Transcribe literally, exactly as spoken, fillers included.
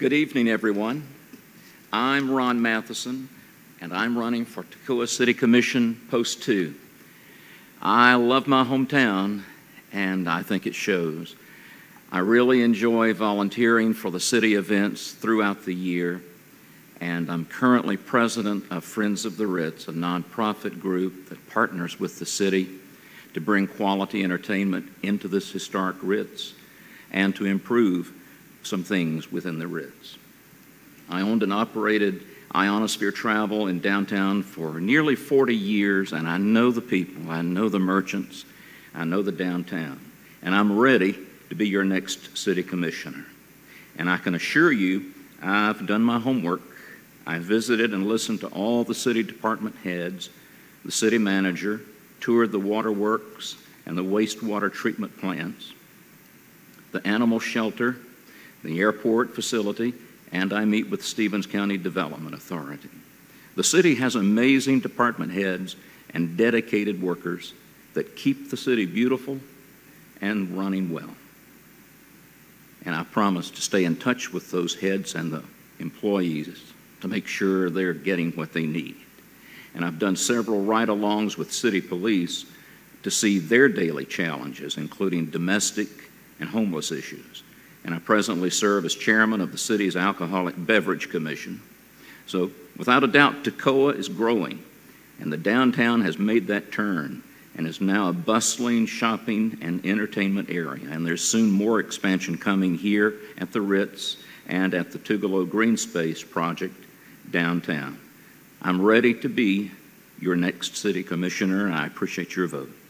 Good evening, everyone. I'm Ron Matheson, and I'm running for Toccoa City Commission Post two. I love my hometown, and I think it shows. I really enjoy volunteering for the city events throughout the year, and I'm currently president of Friends of the Ritz, a nonprofit group that partners with the city to bring quality entertainment into this historic Ritz and to improve some things within the Ritz. I owned and operated Ionosphere Travel in downtown for nearly forty years, and I know the people, I know the merchants, I know the downtown, and I'm ready to be your next city commissioner. And I can assure you, I've done my homework. I visited and listened to all the city department heads, the city manager, toured the waterworks and the wastewater treatment plants, the animal shelter, the airport facility, and I meet with Stevens County Development Authority. The city has amazing department heads and dedicated workers that keep the city beautiful and running well. And I promise to stay in touch with those heads and the employees to make sure they're getting what they need. And I've done several ride-alongs with city police to see their daily challenges, including domestic and homeless issues. And I presently serve as chairman of the city's Alcoholic Beverage Commission. So without a doubt, Toccoa is growing, and the downtown has made that turn and is now a bustling shopping and entertainment area. And there's soon more expansion coming here at the Ritz and at the Tougaloo Green Space project downtown. I'm ready to be your next city commissioner, and I appreciate your vote.